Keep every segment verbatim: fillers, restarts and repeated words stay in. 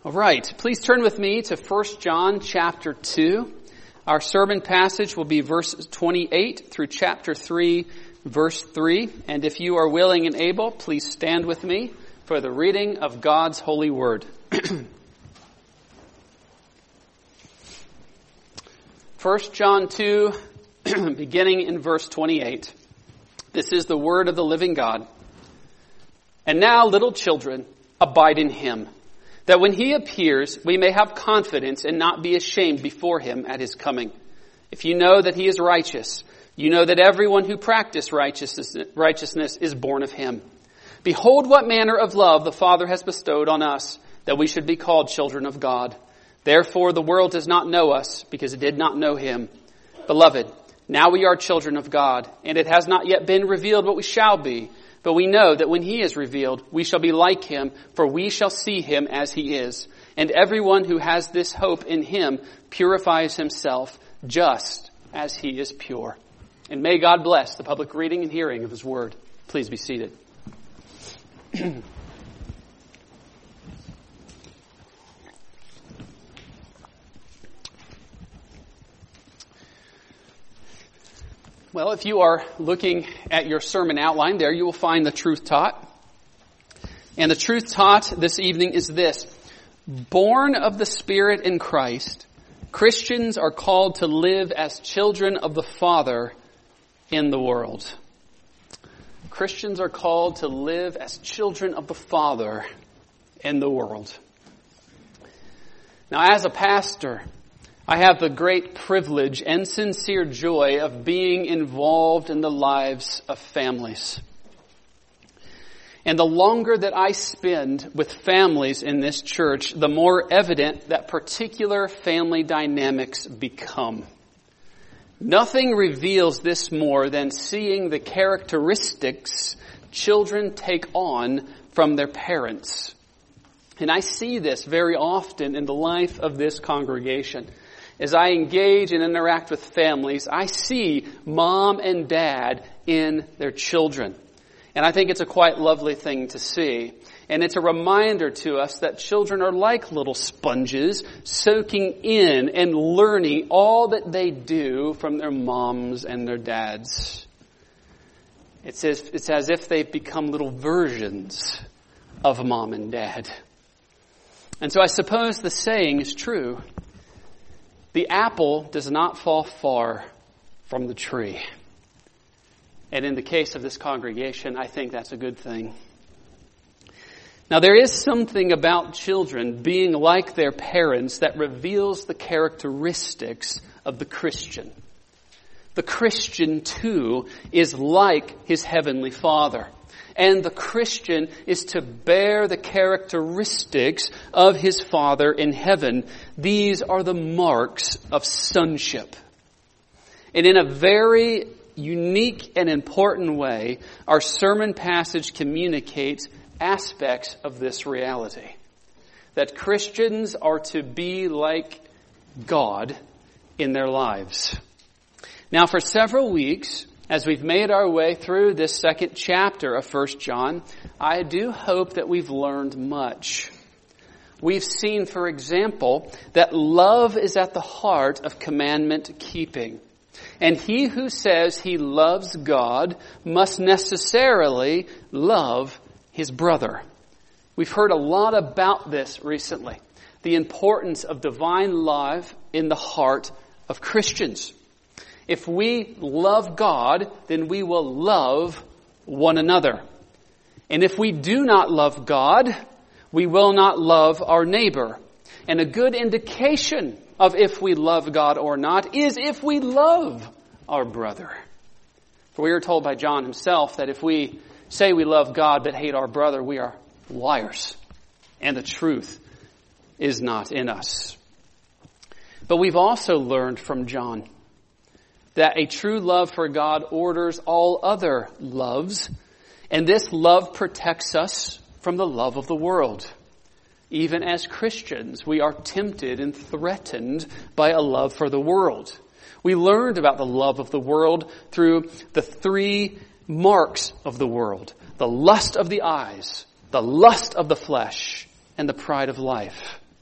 All right, please turn with me to First John chapter two. Our sermon passage will be verses twenty-eight through chapter three, verse three. And if you are willing and able, please stand with me for the reading of God's holy word. First John two, beginning in verse twenty-eight. This is the word of the living God. And now, little children, abide in him, that when he appears, we may have confidence and not be ashamed before him at his coming. If you know that he is righteous, you know that everyone who practices righteousness, righteousness is born of him. Behold what manner of love the Father has bestowed on us, that we should be called children of God. Therefore the world does not know us, because it did not know him. Beloved, now we are children of God, and it has not yet been revealed what we shall be. But we know that when he is revealed, we shall be like him, for we shall see him as he is. And everyone who has this hope in him purifies himself just as he is pure. And may God bless the public reading and hearing of his word. Please be seated. Well, if you are looking at your sermon outline there, you will find the truth taught. And the truth taught this evening is this. Born of the Spirit in Christ, Christians are called to live as children of the Father in the world. Christians are called to live as children of the Father in the world. Now, as a pastor, I have the great privilege and sincere joy of being involved in the lives of families. And the longer that I spend with families in this church, the more evident that particular family dynamics become. Nothing reveals this more than seeing the characteristics children take on from their parents. And I see this very often in the life of this congregation. As I engage and interact with families, I see mom and dad in their children. And I think it's a quite lovely thing to see. And it's a reminder to us that children are like little sponges, soaking in and learning all that they do from their moms and their dads. It's as, it's as if they've become little versions of mom and dad. And so I suppose the saying is true. The apple does not fall far from the tree. And in the case of this congregation, I think that's a good thing. Now, there is something about children being like their parents that reveals the characteristics of the Christian. The Christian, too, is like his heavenly Father. And the Christian is to bear the characteristics of his Father in heaven. These are the marks of sonship. And in a very unique and important way, our sermon passage communicates aspects of this reality. That Christians are to be like God in their lives. Now, for several weeks, as we've made our way through this second chapter of First John, I do hope that we've learned much. We've seen, for example, that love is at the heart of commandment keeping. And he who says he loves God must necessarily love his brother. We've heard a lot about this recently. The importance of divine love in the heart of Christians. If we love God, then we will love one another. And if we do not love God, we will not love our neighbor. And a good indication of if we love God or not is if we love our brother. For we are told by John himself that if we say we love God but hate our brother, we are liars. And the truth is not in us. But we've also learned from John that a true love for God orders all other loves, and this love protects us from the love of the world. Even as Christians, we are tempted and threatened by a love for the world. We learned about the love of the world through the three marks of the world: the lust of the eyes, the lust of the flesh, and the pride of life.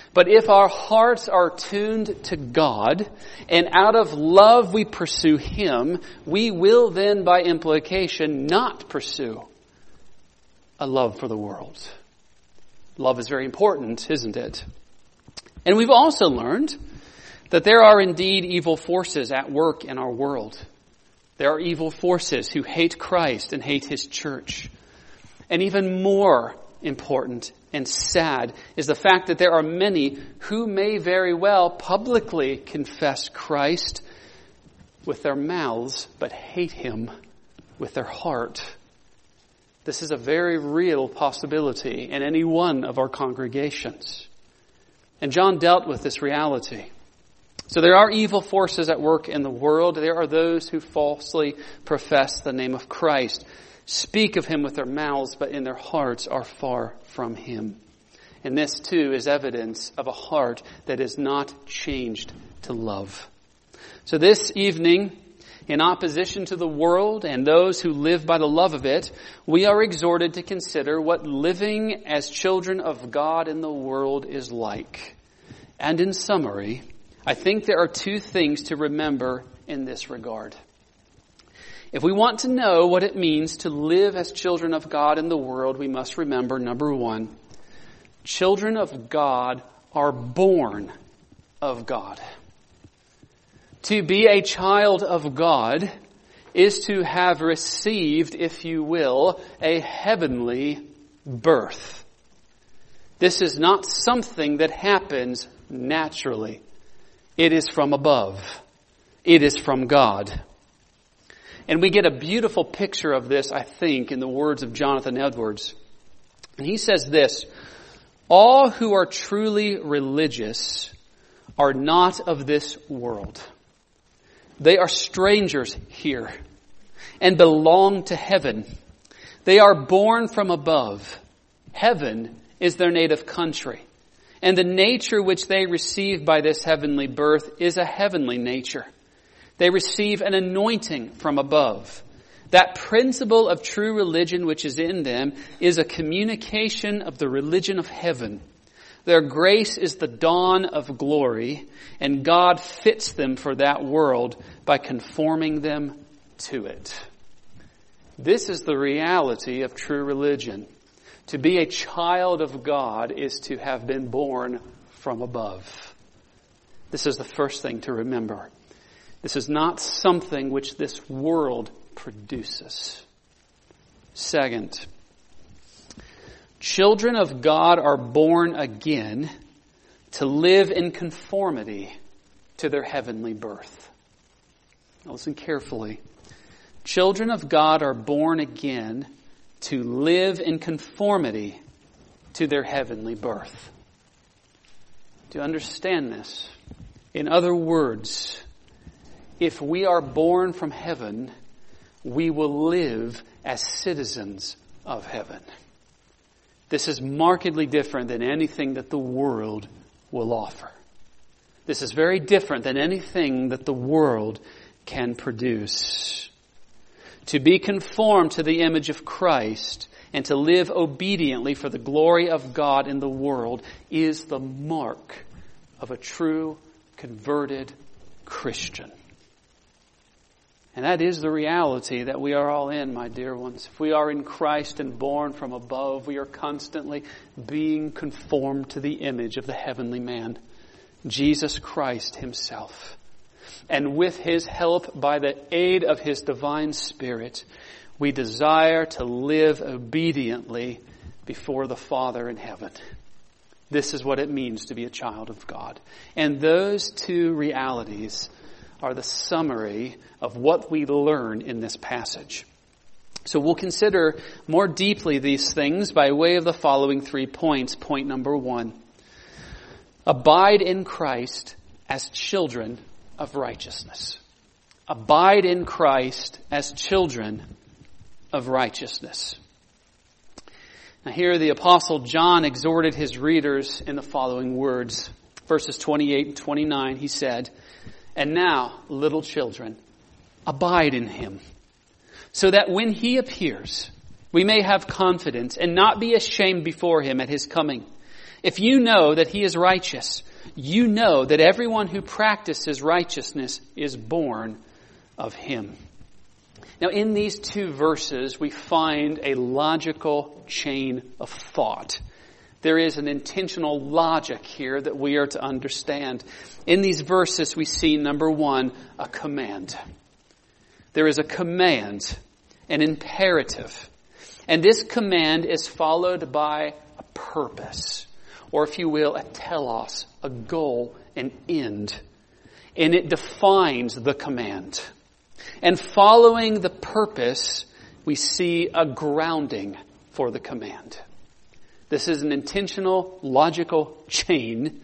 But if our hearts are tuned to God, and out of love we pursue Him, we will then, by implication, not pursue a love for the world. Love is very important, isn't it? And we've also learned that there are indeed evil forces at work in our world. There are evil forces who hate Christ and hate His church. And even more important and sad is the fact that there are many who may very well publicly confess Christ with their mouths, but hate Him with their heart. This is a very real possibility in any one of our congregations. And John dealt with this reality. So there are evil forces at work in the world. There are those who falsely profess the name of Christ, speak of Him with their mouths, but in their hearts are far from Him. And this too is evidence of a heart that is not changed to love. So this evening, in opposition to the world and those who live by the love of it, we are exhorted to consider what living as children of God in the world is like. And in summary, I think there are two things to remember in this regard. If we want to know what it means to live as children of God in the world, we must remember, number one, children of God are born of God. To be a child of God is to have received, if you will, a heavenly birth. This is not something that happens naturally. It is from above. It is from God. And we get a beautiful picture of this, I think, in the words of Jonathan Edwards. And he says this: all who are truly religious are not of this world. They are strangers here and belong to heaven. They are born from above. Heaven is their native country. And the nature which they receive by this heavenly birth is a heavenly nature. They receive an anointing from above. That principle of true religion which is in them is a communication of the religion of heaven. Their grace is the dawn of glory, and God fits them for that world by conforming them to it. This is the reality of true religion. To be a child of God is to have been born from above. This is the first thing to remember. This is not something which this world produces. Second, children of God are born again to live in conformity to their heavenly birth. Now listen carefully. Children of God are born again to live in conformity to their heavenly birth. Do you understand this? In other words, if we are born from heaven, we will live as citizens of heaven. This is markedly different than anything that the world will offer. This is very different than anything that the world can produce. To be conformed to the image of Christ and to live obediently for the glory of God in the world is the mark of a true converted Christian. And that is the reality that we are all in, my dear ones. If we are in Christ and born from above, we are constantly being conformed to the image of the heavenly man, Jesus Christ Himself. And with His help, by the aid of His divine Spirit, we desire to live obediently before the Father in heaven. This is what it means to be a child of God. And those two realities are the summary of what we learn in this passage. So we'll consider more deeply these things by way of the following three points. Point number one: abide in Christ as children of righteousness. Abide in Christ as children of righteousness. Now here the Apostle John exhorted his readers in the following words. Verses twenty-eight and twenty-nine, he said, "And now, little children, abide in Him, so that when He appears, we may have confidence and not be ashamed before Him at His coming. If you know that he is righteous, you know that everyone who practices righteousness is born of him. Now, in these two verses, we find a logical chain of thought. There is an intentional logic here that we are to understand. In these verses, we see, number one, a command. There is a command, an imperative. And this command is followed by a purpose, or if you will, a telos, a goal, an end. And it defines the command. And following the purpose, we see a grounding for the command. This is an intentional, logical chain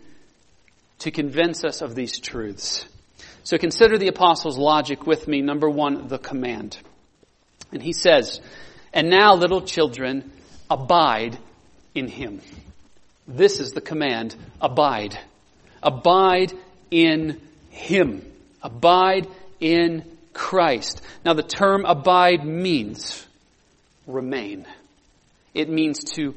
to convince us of these truths. So consider the apostle's logic with me. Number one, the command. And he says, "And now, little children, abide in him." This is the command. Abide. Abide in him. Abide in Christ. Now the term abide means remain. It means to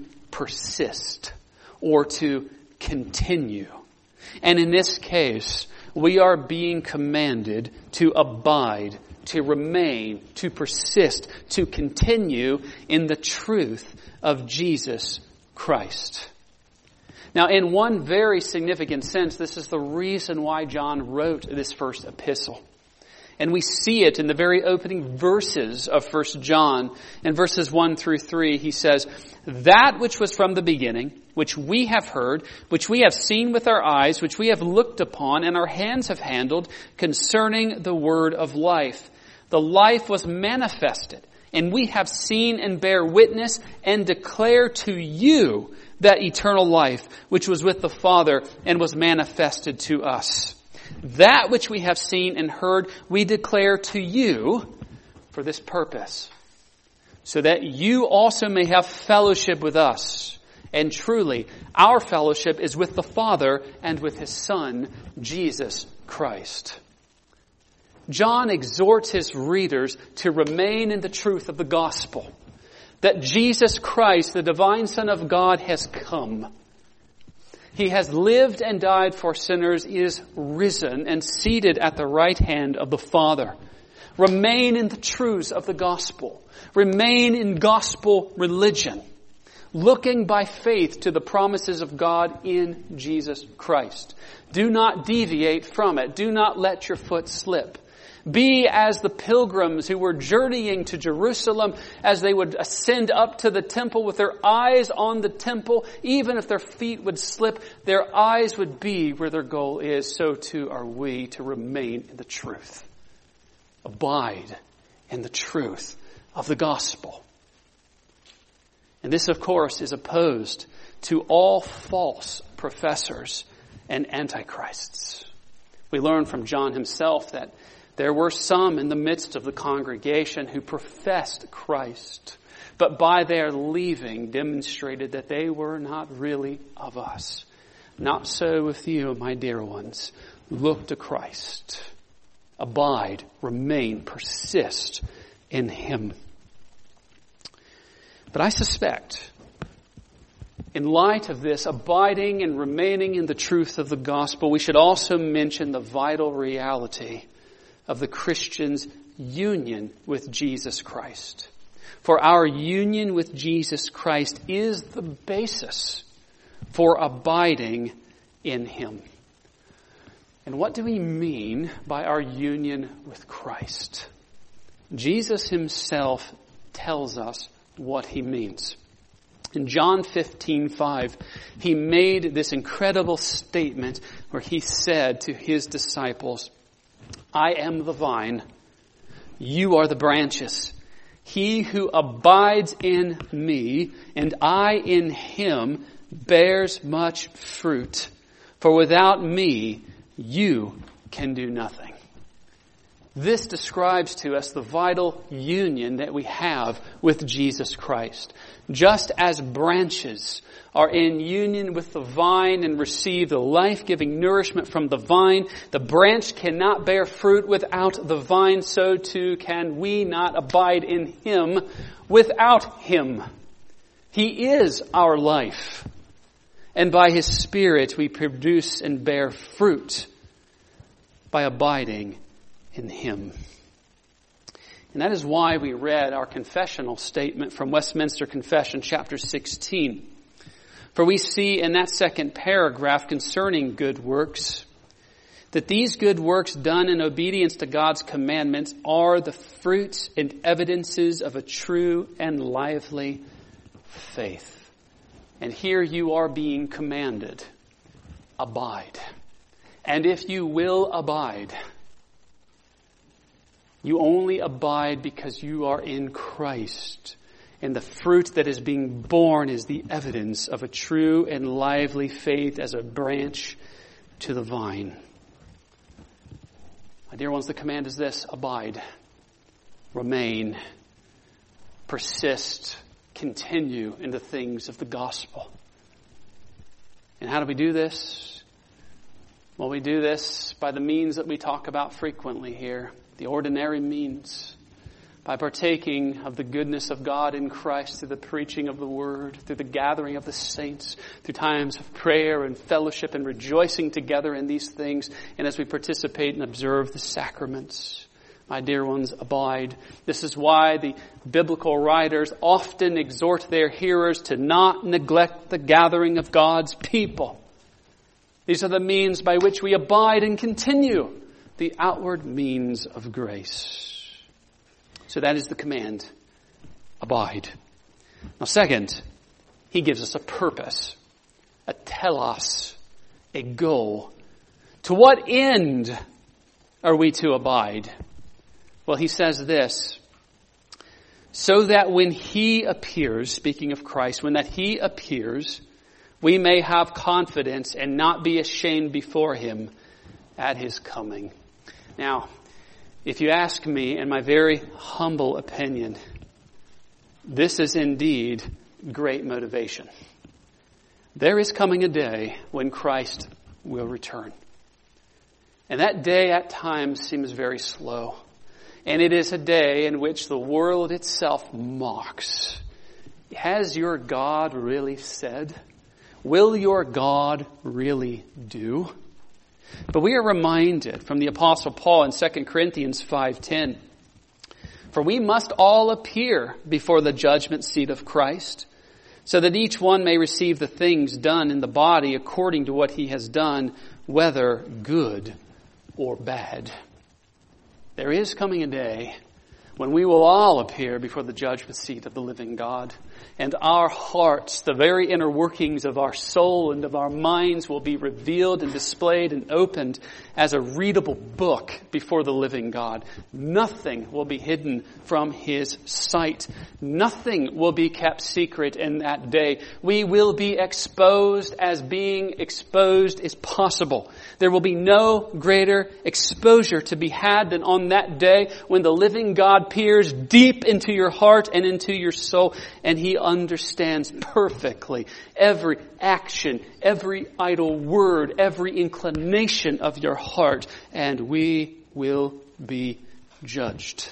persist or to continue. And in this case, we are being commanded to abide, to remain, to persist, to continue in the truth of Jesus Christ. Now, in one very significant sense, this is the reason why John wrote this first epistle. And we see it in the very opening verses of First John. In verses one through three, he says, "That which was from the beginning, which we have heard, which we have seen with our eyes, which we have looked upon, and our hands have handled, concerning the word of life. The life was manifested, and we have seen and bear witness, and declare to you that eternal life, which was with the Father, and was manifested to us. That which we have seen and heard, we declare to you for this purpose, so that you also may have fellowship with us. And truly, our fellowship is with the Father and with His Son, Jesus Christ." John exhorts his readers to remain in the truth of the gospel, that Jesus Christ, the divine Son of God, has come. He has lived and died for sinners, is risen and seated at the right hand of the Father. Remain in the truths of the gospel. Remain in gospel religion, looking by faith to the promises of God in Jesus Christ. Do not deviate from it. Do not let your foot slip. Be as the pilgrims who were journeying to Jerusalem, as they would ascend up to the temple with their eyes on the temple. Even if their feet would slip, their eyes would be where their goal is. So too are we to remain in the truth. Abide in the truth of the gospel. And this, of course, is opposed to all false professors and antichrists. We learn from John himself that there were some in the midst of the congregation who professed Christ, but by their leaving demonstrated that they were not really of us. Not so with you, my dear ones. Look to Christ. Abide, remain, persist in Him. But I suspect, in light of this abiding and remaining in the truth of the gospel, we should also mention the vital reality of the Christian's union with Jesus Christ. For our union with Jesus Christ is the basis for abiding in Him. And what do we mean by our union with Christ? Jesus Himself tells us what He means. In John fifteen five, He made this incredible statement where He said to His disciples, "I am the vine, you are the branches. He who abides in me, and I in him, bears much fruit. For without me, you can do nothing." This describes to us the vital union that we have with Jesus Christ. Just as branches are in union with the vine and receive the life-giving nourishment from the vine, the branch cannot bear fruit without the vine, so too can we not abide in Him without Him. He is our life. And by His Spirit we produce and bear fruit by abiding in Him. And that is why we read our confessional statement from Westminster Confession, chapter sixteen. For we see in that second paragraph concerning good works, that these good works done in obedience to God's commandments are the fruits and evidences of a true and lively faith. And here you are being commanded, abide. And if you will abide, you only abide because you are in Christ. And the fruit that is being born is the evidence of a true and lively faith as a branch to the vine. My dear ones, the command is this: abide, remain, persist, continue in the things of the gospel. And how do we do this? Well, we do this by the means that we talk about frequently here, the ordinary means. By partaking of the goodness of God in Christ through the preaching of the Word, through the gathering of the saints, through times of prayer and fellowship and rejoicing together in these things, and as we participate and observe the sacraments. My dear ones, abide. This is why the biblical writers often exhort their hearers to not neglect the gathering of God's people. These are the means by which we abide and continue, the outward means of grace. So that is the command. Abide. Now second, he gives us a purpose, a telos, a goal. To what end are we to abide? Well, he says this: so that when He appears, speaking of Christ, when that He appears, we may have confidence and not be ashamed before Him at His coming. Now, if you ask me, in my very humble opinion, this is indeed great motivation. There is coming a day when Christ will return. And that day at times seems very slow. And it is a day in which the world itself mocks. Has your God really said? Will your God really do? But we are reminded from the Apostle Paul in Second Corinthians five ten, for we must all appear before the judgment seat of Christ, so that each one may receive the things done in the body according to what he has done, whether good or bad. There is coming a day when we will all appear before the judgment seat of the living God. And our hearts, the very inner workings of our soul and of our minds, will be revealed and displayed and opened as a readable book before the living God. Nothing will be hidden from His sight. Nothing will be kept secret in that day. We will be exposed as being exposed is possible. There will be no greater exposure to be had than on that day when the living God peers deep into your heart and into your soul, and He understands perfectly every action, every idle word, every inclination of your heart, and we will be judged.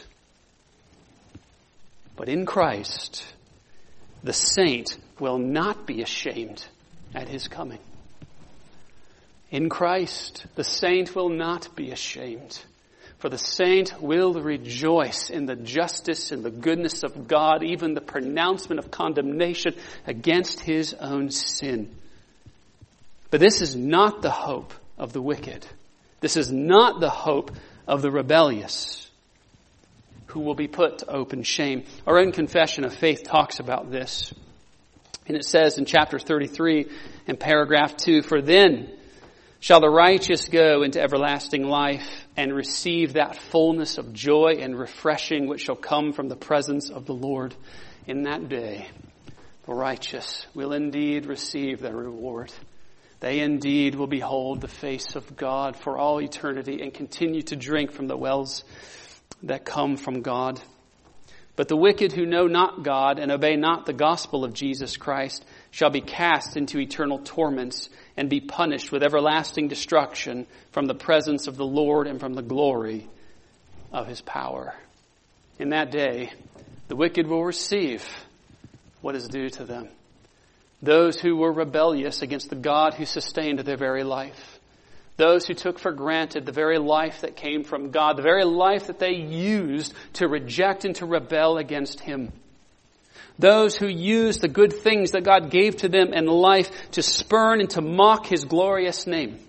But in Christ, the saint will not be ashamed at His coming. In Christ, the saint will not be ashamed. For the saint will rejoice in the justice and the goodness of God, even the pronouncement of condemnation against his own sin. But this is not the hope of the wicked. This is not the hope of the rebellious, who will be put to open shame. Our own confession of faith talks about this. And it says in chapter thirty-three, in paragraph two, "For then shall the righteous go into everlasting life and receive that fullness of joy and refreshing which shall come from the presence of the Lord. In that day, the righteous will indeed receive their reward. They indeed will behold the face of God for all eternity and continue to drink from the wells that come from God. But the wicked who know not God and obey not the gospel of Jesus Christ shall be cast into eternal torments and be punished with everlasting destruction from the presence of the Lord and from the glory of His power." In that day, the wicked will receive what is due to them. Those who were rebellious against the God who sustained their very life. Those who took for granted the very life that came from God, the very life that they used to reject and to rebel against Him. Those who used the good things that God gave to them in life to spurn and to mock His glorious name.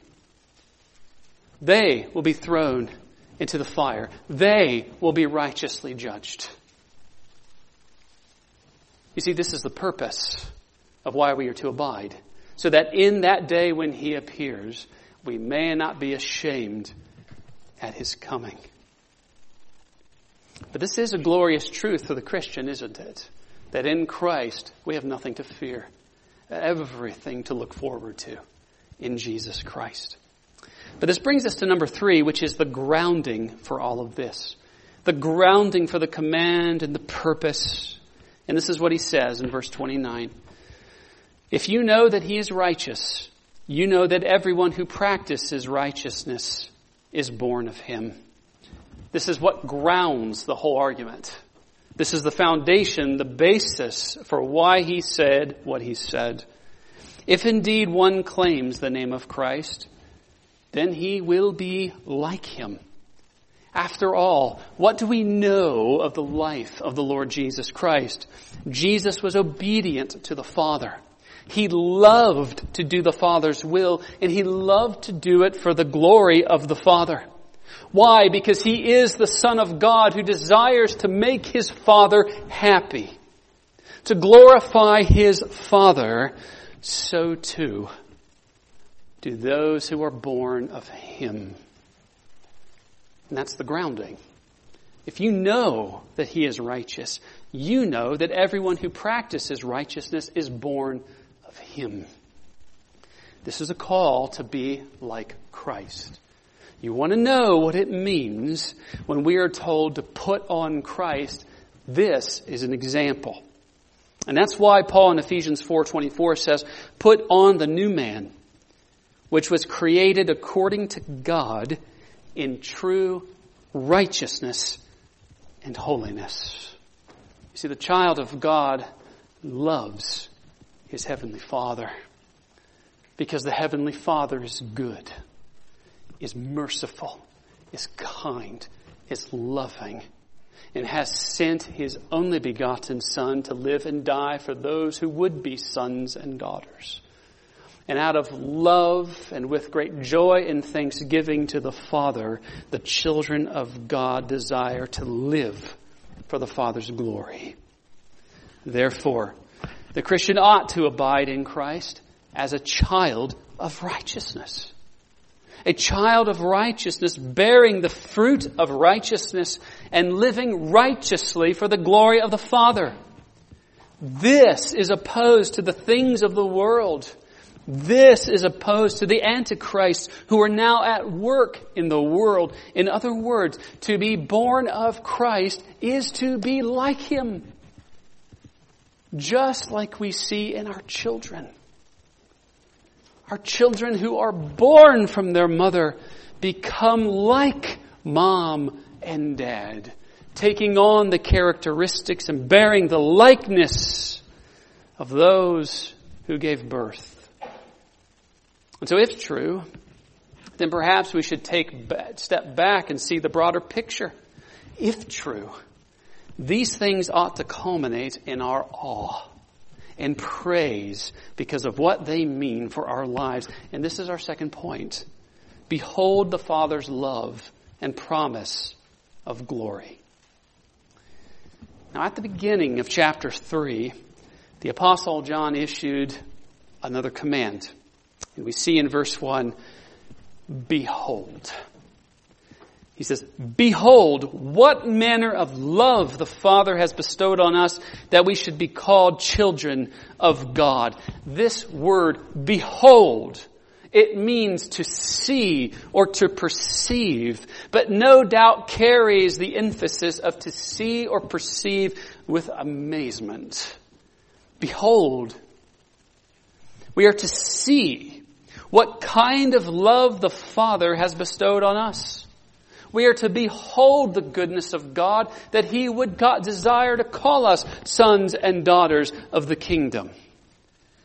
They will be thrown into the fire. They will be righteously judged. You see, this is the purpose of why we are to abide. So that in that day when He appears, we may not be ashamed at His coming. But this is a glorious truth for the Christian, isn't it? That in Christ we have nothing to fear, everything to look forward to in Jesus Christ. But this brings us to number three, which is the grounding for all of this. The grounding for the command and the purpose. And this is what he says in verse twenty-nine. If you know that He is righteous, you know that everyone who practices righteousness is born of Him. This is what grounds the whole argument. This is the foundation, the basis for why he said what he said. If indeed one claims the name of Christ, then he will be like Him. After all, what do we know of the life of the Lord Jesus Christ? Jesus was obedient to the Father. He loved to do the Father's will, and He loved to do it for the glory of the Father. Why? Because He is the Son of God who desires to make His Father happy. To glorify His Father, so too do those who are born of Him. And that's the grounding. If you know that He is righteous, you know that everyone who practices righteousness is born of Him. This is a call to be like Christ. You want to know what it means when we are told to put on Christ. This is an example. And that's why Paul in Ephesians four twenty-four says, put on the new man, which was created according to God in true righteousness and holiness. You see, the child of God loves his Heavenly Father because the Heavenly Father is good, is merciful, is kind, is loving, and has sent His only begotten Son to live and die for those who would be sons and daughters. And out of love and with great joy and thanksgiving to the Father, the children of God desire to live for the Father's glory. Therefore, the Christian ought to abide in Christ as a child of righteousness. A child of righteousness, bearing the fruit of righteousness and living righteously for the glory of the Father. This is opposed to the things of the world. This is opposed to the Antichrist who are now at work in the world. In other words, to be born of Christ is to be like Him. Just like we see in our children. Our children who are born from their mother become like mom and dad, taking on the characteristics and bearing the likeness of those who gave birth. And so if true, then perhaps we should take a step back and see the broader picture. If true, these things ought to culminate in our awe and praise because of what they mean for our lives. And this is our second point. Behold the Father's love and promise of glory. Now at the beginning of chapter three, the Apostle John issued another command. And we see in verse one, behold. He says, behold, what manner of love the Father has bestowed on us that we should be called children of God. This word, behold, it means to see or to perceive, but no doubt carries the emphasis of to see or perceive with amazement. Behold, we are to see what kind of love the Father has bestowed on us. We are to behold the goodness of God, that He would God desire to call us sons and daughters of the kingdom.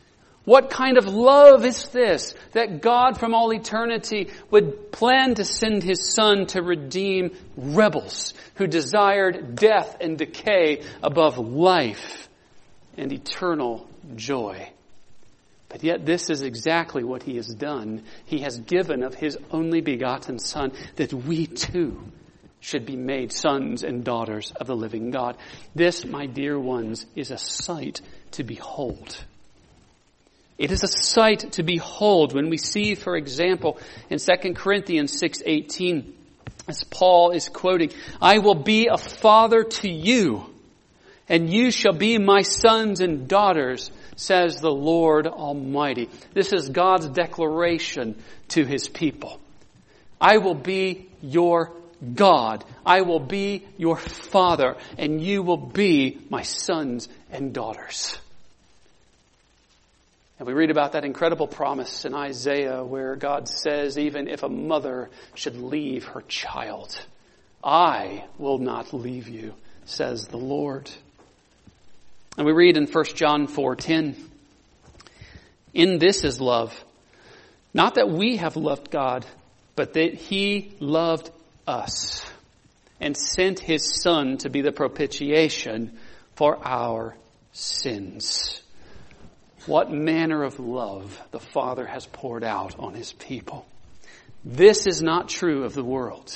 What kind of love is this, that God from all eternity would plan to send His Son to redeem rebels who desired death and decay above life and eternal joy? But yet this is exactly what He has done. He has given of His only begotten Son, that we too should be made sons and daughters of the living God. This, my dear ones, is a sight to behold. It is a sight to behold when we see, for example, in Second Corinthians six eighteen, as Paul is quoting, "I will be a father to you, and you shall be my sons and daughters, says the Lord Almighty." This is God's declaration to His people. I will be your God. I will be your father, and you will be my sons and daughters. And we read about that incredible promise in Isaiah where God says, even if a mother should leave her child, I will not leave you, says the Lord. And we read in First John four ten, "In this is love, not that we have loved God, but that He loved us and sent His Son to be the propitiation for our sins." What manner of love the Father has poured out on His people. This is not true of the world.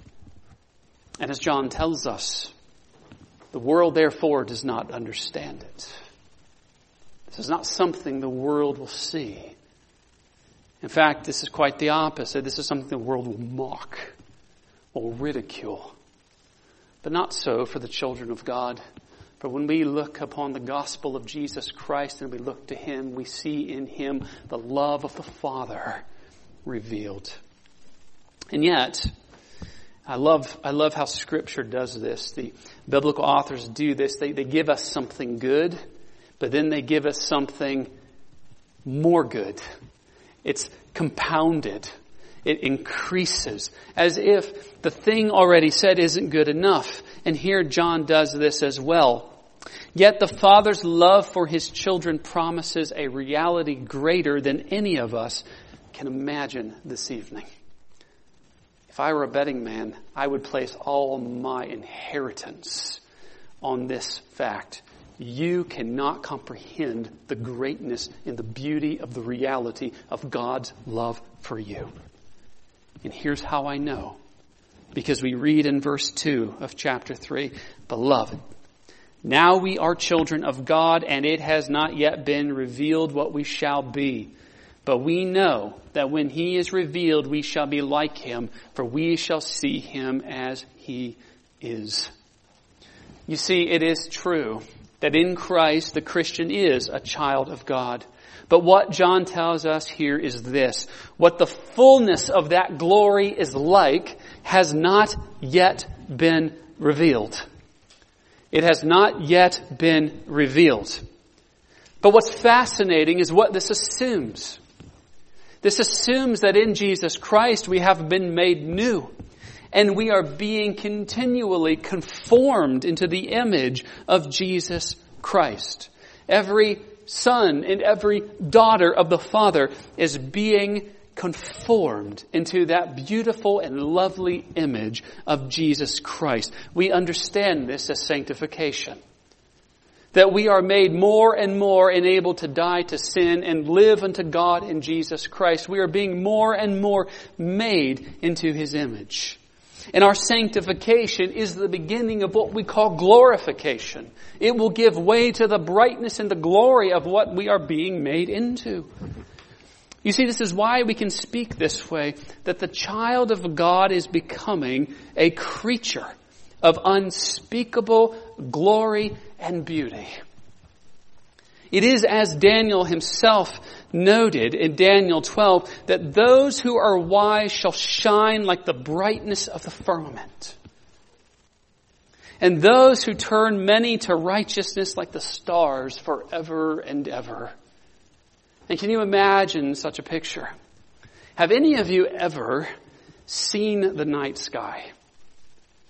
And as John tells us, the world therefore does not understand it. This is not something the world will see. In fact, this is quite the opposite. This is something the world will mock, will ridicule. But not so for the children of God. For when we look upon the gospel of Jesus Christ and we look to Him, we see in Him the love of the Father revealed. And yet, I love I love how Scripture does this. The biblical authors do this. They, they give us something good, but then they give us something more good. It's compounded. It increases, as if the thing already said isn't good enough. And here John does this as well. Yet the Father's love for His children promises a reality greater than any of us can imagine this evening. If I were a betting man, I would place all my inheritance on this fact. You cannot comprehend the greatness and the beauty of the reality of God's love for you. And here's how I know. Because we read in verse two of chapter three, "Beloved, now we are children of God, and it has not yet been revealed what we shall be. But we know that when He is revealed, we shall be like Him, for we shall see Him as He is." You see, it is true that in Christ the Christian is a child of God. But what John tells us here is this: what the fullness of that glory is like has not yet been revealed. It has not yet been revealed. But what's fascinating is what this assumes. This assumes that in Jesus Christ we have been made new, and we are being continually conformed into the image of Jesus Christ. Every son and every daughter of the Father is being conformed into that beautiful and lovely image of Jesus Christ. We understand this as sanctification. That we are made more and more enabled to die to sin and live unto God in Jesus Christ. We are being more and more made into His image. And our sanctification is the beginning of what we call glorification. It will give way to the brightness and the glory of what we are being made into. You see, this is why we can speak this way, that the child of God is becoming a creature of unspeakable glory and beauty. It is as Daniel himself noted in Daniel twelve, that those who are wise shall shine like the brightness of the firmament. And those who turn many to righteousness like the stars forever and ever. And can you imagine such a picture? Have any of you ever seen the night sky?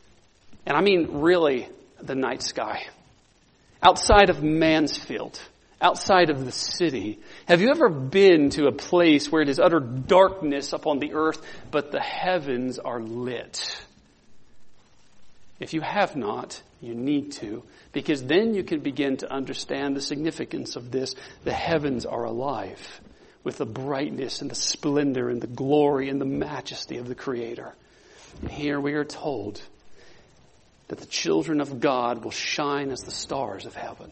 And I mean really the night sky. Outside of Mansfield, outside of the city? Have you ever been to a place where it is utter darkness upon the earth, but the heavens are lit? If you have not, you need to, because then you can begin to understand the significance of this. The heavens are alive with the brightness and the splendor and the glory and the majesty of the Creator. And here we are told that the children of God will shine as the stars of heaven.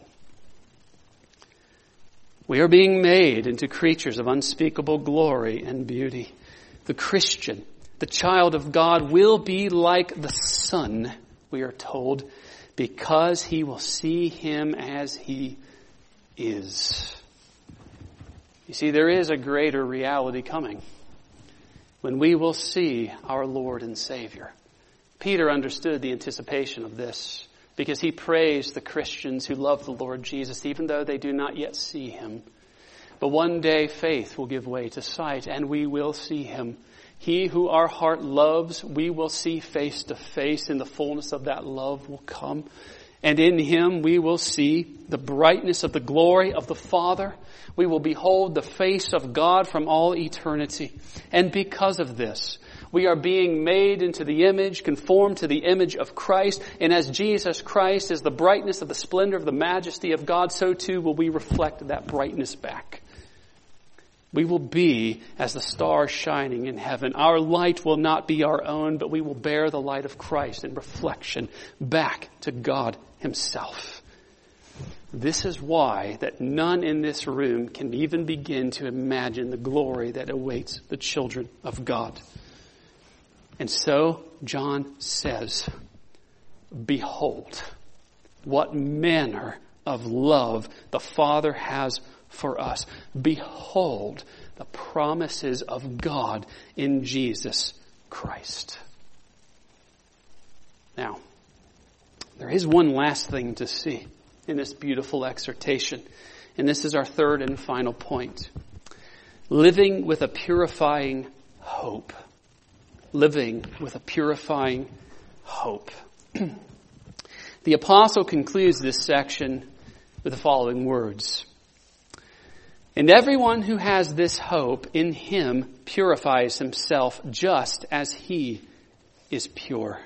We are being made into creatures of unspeakable glory and beauty. The Christian, the child of God, will be like the sun, we are told, because he will see him as he is. You see, there is a greater reality coming when we will see our Lord and Savior. Peter understood the anticipation of this because he praised the Christians who love the Lord Jesus even though they do not yet see him. But one day faith will give way to sight and we will see him. He who our heart loves, we will see face to face, and the fullness of that love will come. And in him we will see the brightness of the glory of the Father. We will behold the face of God from all eternity. And because of this, we are being made into the image, conformed to the image of Christ. And as Jesus Christ is the brightness of the splendor of the majesty of God, so too will we reflect that brightness back. We will be as the stars shining in heaven. Our light will not be our own, but we will bear the light of Christ in reflection back to God himself. This is why that none in this room can even begin to imagine the glory that awaits the children of God. And so John says, behold, what manner of love the Father has for us. Behold the promises of God in Jesus Christ. Now, there is one last thing to see in this beautiful exhortation, and this is our third and final point. Living with a purifying hope. Living with a purifying hope. The apostle concludes this section with the following words. And everyone who has this hope in him purifies himself just as he is pure.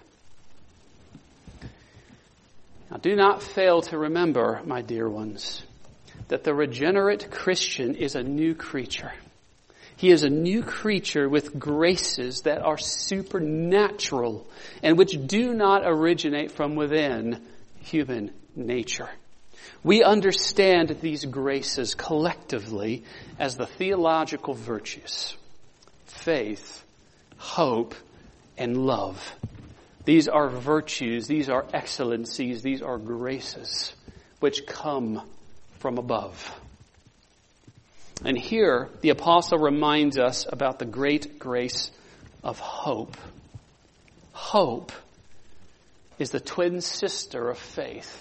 Now do not fail to remember, my dear ones, that the regenerate Christian is a new creature. He is a new creature with graces that are supernatural and which do not originate from within human nature. We understand these graces collectively as the theological virtues: faith, hope, and love. These are virtues, these are excellencies, these are graces which come from above. And here the apostle reminds us about the great grace of hope. Hope is the twin sister of faith.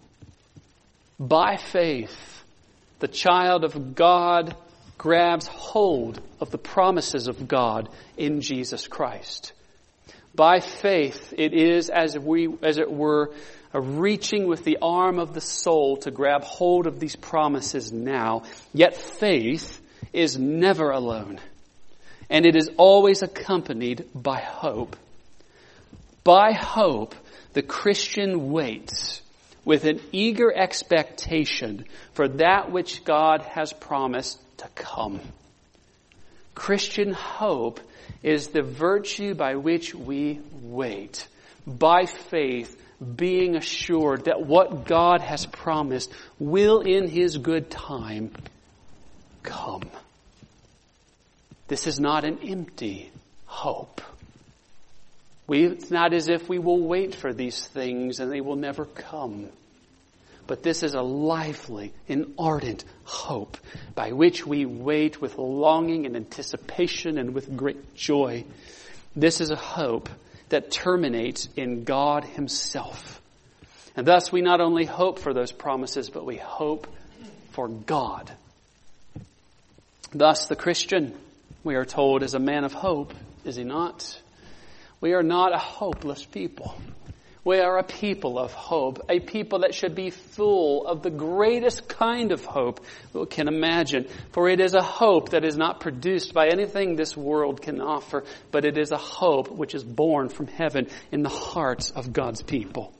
By faith, the child of God grabs hold of the promises of God in Jesus Christ. By faith, it is as we, as it were, a reaching with the arm of the soul to grab hold of these promises now. Yet faith is never alone, and it is always accompanied by hope. By hope, the Christian waits with an eager expectation for that which God has promised to come. Christian hope is the virtue by which we wait, by faith, being assured that what God has promised will in his good time come. This is not an empty hope. We, it's not as if we will wait for these things and they will never come. But this is a lively and ardent hope by which we wait with longing and anticipation and with great joy. This is a hope that terminates in God himself. And thus we not only hope for those promises, but we hope for God. Thus the Christian, we are told, is a man of hope, is he not? We are not a hopeless people. We are a people of hope, a people that should be full of the greatest kind of hope we can imagine. For it is a hope that is not produced by anything this world can offer, but it is a hope which is born from heaven in the hearts of God's people.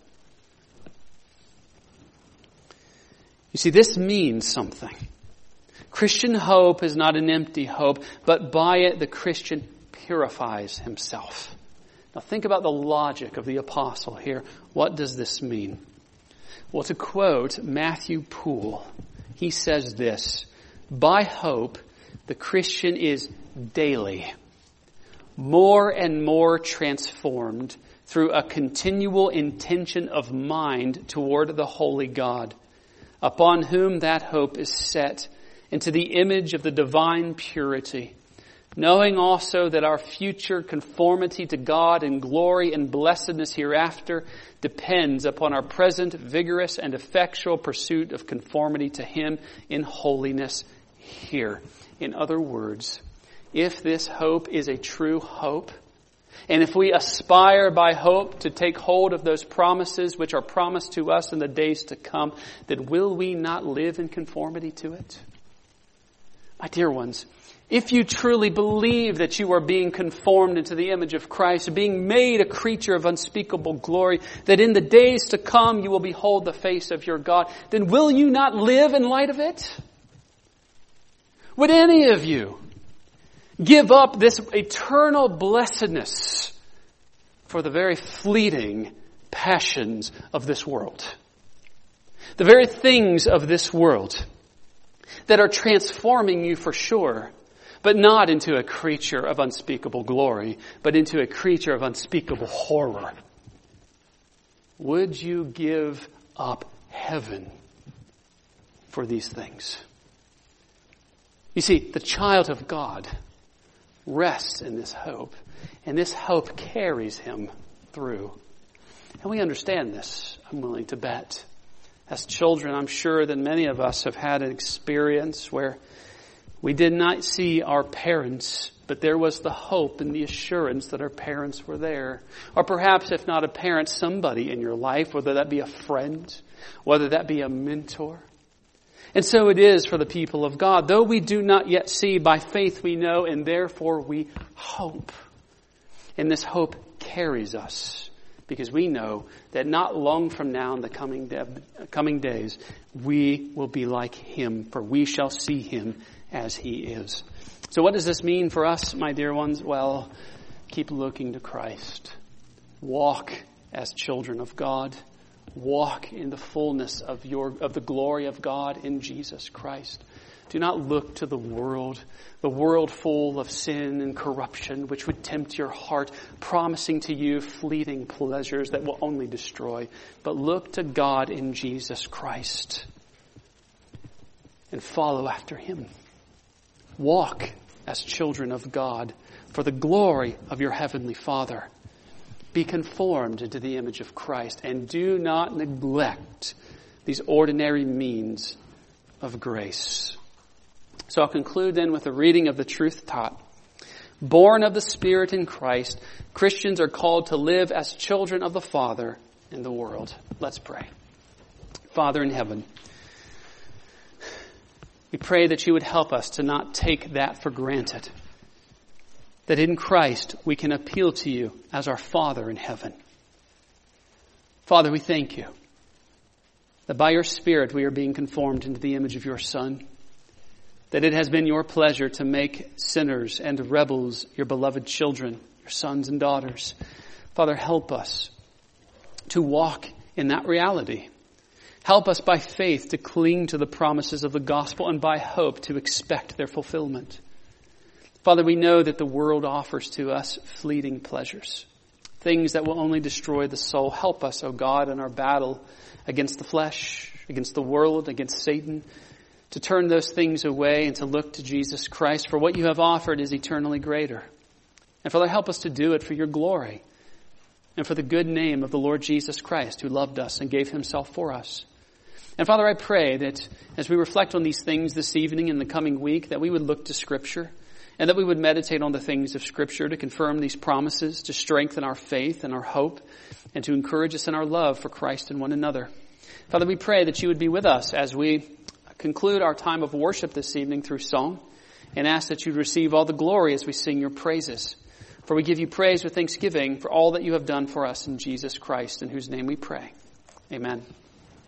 You see, this means something. Christian hope is not an empty hope, but by it the Christian purifies himself. Now think about the logic of the apostle here. What does this mean? Well, to quote Matthew Poole, he says this: by hope, the Christian is daily more and more transformed through a continual intention of mind toward the holy God, upon whom that hope is set into the image of the divine purity, knowing also that our future conformity to God in glory and blessedness hereafter depends upon our present vigorous and effectual pursuit of conformity to Him in holiness here. In other words, if this hope is a true hope, and if we aspire by hope to take hold of those promises which are promised to us in the days to come, then will we not live in conformity to it? My dear ones, if you truly believe that you are being conformed into the image of Christ, being made a creature of unspeakable glory, that in the days to come you will behold the face of your God, then will you not live in light of it? Would any of you give up this eternal blessedness for the very fleeting passions of this world? The very things of this world that are transforming you for sure, but not into a creature of unspeakable glory, but into a creature of unspeakable horror. Would you give up heaven for these things? You see, the child of God rests in this hope, and this hope carries him through. And we understand this, I'm willing to bet. As children, I'm sure that many of us have had an experience where we did not see our parents, but there was the hope and the assurance that our parents were there. Or perhaps, if not a parent, somebody in your life, whether that be a friend, whether that be a mentor. And so it is for the people of God. Though we do not yet see, by faith we know, and therefore we hope. And this hope carries us, because we know that not long from now in the coming, de- coming days, we will be like Him, for we shall see Him as He is. So what does this mean for us, my dear ones? Well, keep looking to Christ. Walk as children of God. Walk in the fullness of your of the glory of God in Jesus Christ. Do not look to the world, the world full of sin and corruption, which would tempt your heart, promising to you fleeting pleasures that will only destroy. But look to God in Jesus Christ and follow after Him. Walk as children of God for the glory of your Heavenly Father. Be conformed into the image of Christ, and do not neglect these ordinary means of grace. So I'll conclude then with a reading of the truth taught. Born of the Spirit in Christ, Christians are called to live as children of the Father in the world. Let's pray. Father in heaven, we pray that you would help us to not take that for granted. That in Christ we can appeal to you as our Father in heaven. Father, we thank you that by your Spirit we are being conformed into the image of your Son. That it has been your pleasure to make sinners and rebels your beloved children, your sons and daughters. Father, help us to walk in that reality. Help us by faith to cling to the promises of the gospel, and by hope to expect their fulfillment. Father, we know that the world offers to us fleeting pleasures, things that will only destroy the soul. Help us, O God, in our battle against the flesh, against the world, against Satan, to turn those things away and to look to Jesus Christ, for what you have offered is eternally greater. And Father, help us to do it for your glory and for the good name of the Lord Jesus Christ, who loved us and gave himself for us. And Father, I pray that as we reflect on these things this evening and the coming week, that we would look to Scripture and that we would meditate on the things of Scripture to confirm these promises, to strengthen our faith and our hope, and to encourage us in our love for Christ and one another. Father, we pray that you would be with us as we conclude our time of worship this evening through song, and ask that you'd receive all the glory as we sing your praises. For we give you praise with thanksgiving for all that you have done for us in Jesus Christ, in whose name we pray. Amen.